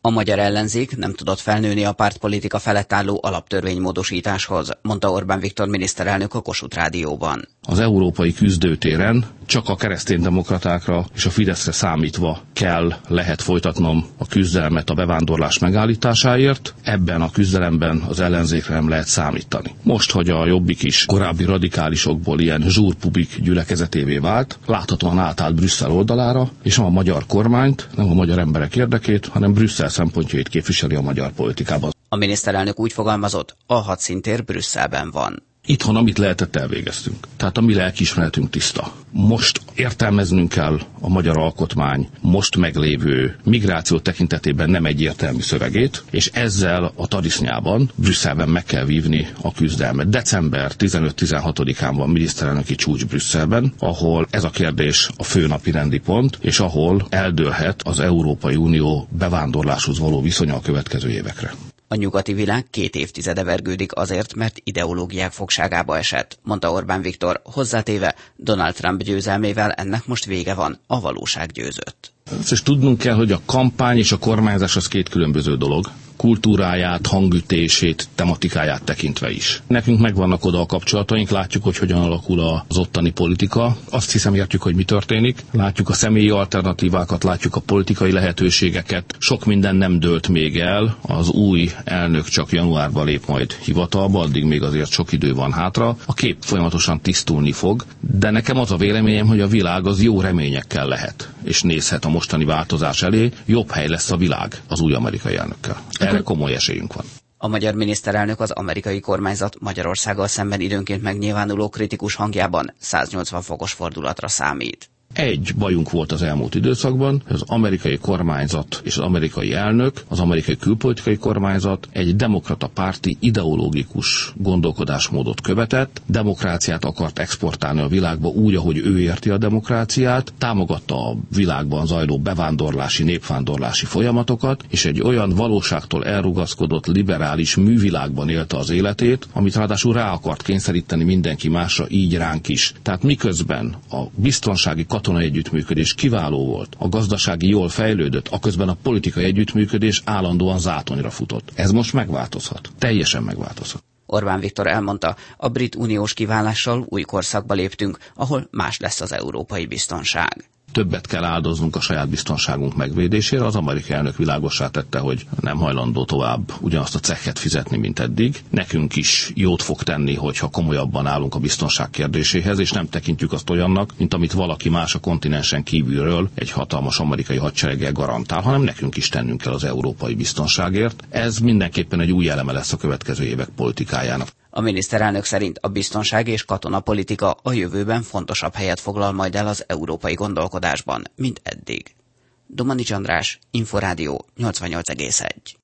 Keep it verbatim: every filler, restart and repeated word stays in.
A magyar ellenzék nem tudott felnőni a pártpolitika felett álló alaptörvénymódosításhoz, mondta Orbán Viktor miniszterelnök a Kossuth Rádióban. Az európai küzdőtéren csak a kereszténydemokratákra és a Fideszre számítva kell, lehet folytatnom a küzdelmet a bevándorlás megállításáért. Ebben a küzdelemben az ellenzékre nem lehet számítani. Most, hogy a Jobbik is korábbi radikálisokból ilyen zsúrpubik gyülekezetévé vált, láthatóan átállt Brüsszel oldalára, és nem a magyar kormányt, nem a magyar emberek érdekét, hanem Brüsszel szempontjait képviseli a magyar politikában. A miniszterelnök úgy fogalmazott, a hadszintér Brüsszelben van. Itthon, amit lehetett, elvégeztünk. Tehát a mi lelkiismeretünk tiszta. Most értelmeznünk kell a magyar alkotmány most meglévő migráció tekintetében nem egyértelmű szövegét, és ezzel a tarisznyában Brüsszelben meg kell vívni a küzdelmet. december tizenöt-tizenhatodikán van miniszterelnöki csúcs Brüsszelben, ahol ez a kérdés a fő napi rendi pont, és ahol eldőlhet az Európai Unió bevándorláshoz való viszonya a következő évekre. A nyugati világ két évtizede vergődik azért, mert ideológiák fogságába esett, mondta Orbán Viktor, hozzátéve, Donald Trump győzelmével ennek most vége van, a valóság győzött. És tudnunk kell, hogy a kampány és a kormányzás az két különböző dolog. Kultúráját, hangütését, tematikáját tekintve is. Nekünk megvannak oda a kapcsolataink, látjuk, hogy hogyan alakul az ottani politika. Azt hiszem, értjük, hogy mi történik. Látjuk a személyi alternatívákat, látjuk a politikai lehetőségeket. Sok minden nem dőlt még el. Az új elnök csak januárban lép majd hivatalba, addig még azért sok idő van hátra. A kép folyamatosan tisztulni fog, de nekem az a véleményem, hogy a világ az jó reményekkel lehet, és nézhet a mostani változás elé. Jobb hely lesz a világ az új amerikai elnökkel. Erre komoly esélyünk van. A magyar miniszterelnök az amerikai kormányzat Magyarországgal szemben időnként megnyilvánuló kritikus hangjában száznyolcvan fokos fordulatra számít. Egy bajunk volt az elmúlt időszakban, hogy az amerikai kormányzat és az amerikai elnök, az amerikai külpolitikai kormányzat egy demokrata párti ideológikus gondolkodásmódot követett, demokráciát akart exportálni a világba úgy, ahogy ő érti a demokráciát, támogatta a világban zajló bevándorlási, népvándorlási folyamatokat, és egy olyan valóságtól elrugaszkodott liberális művilágban élte az életét, amit ráadásul rá akart kényszeríteni mindenki másra, így ránk is. Tehát miközben a biztonsági katonai együttműködés kiváló volt, a gazdasági jól fejlődött, aközben a politikai együttműködés állandóan zátonyra futott. Ez most megváltozhat. Teljesen megváltozhat. Orbán Viktor elmondta, a brit uniós kiválással új korszakba léptünk, ahol más lesz az európai biztonság. Többet kell áldoznunk a saját biztonságunk megvédésére. Az amerikai elnök világossá tette, hogy nem hajlandó tovább ugyanazt a cekket fizetni, mint eddig. Nekünk is jót fog tenni, hogyha komolyabban állunk a biztonság kérdéséhez, és nem tekintjük azt olyannak, mint amit valaki más a kontinensen kívülről egy hatalmas amerikai hadsereggel garantál, hanem nekünk is tennünk kell az európai biztonságért. Ez mindenképpen egy új eleme lesz a következő évek politikájának. A miniszterelnök szerint a biztonság és katonapolitika a jövőben fontosabb helyet foglal majd el az európai gondolkodásban, mint eddig. Domanics András, Inforádió nyolcvannyolc egész egy.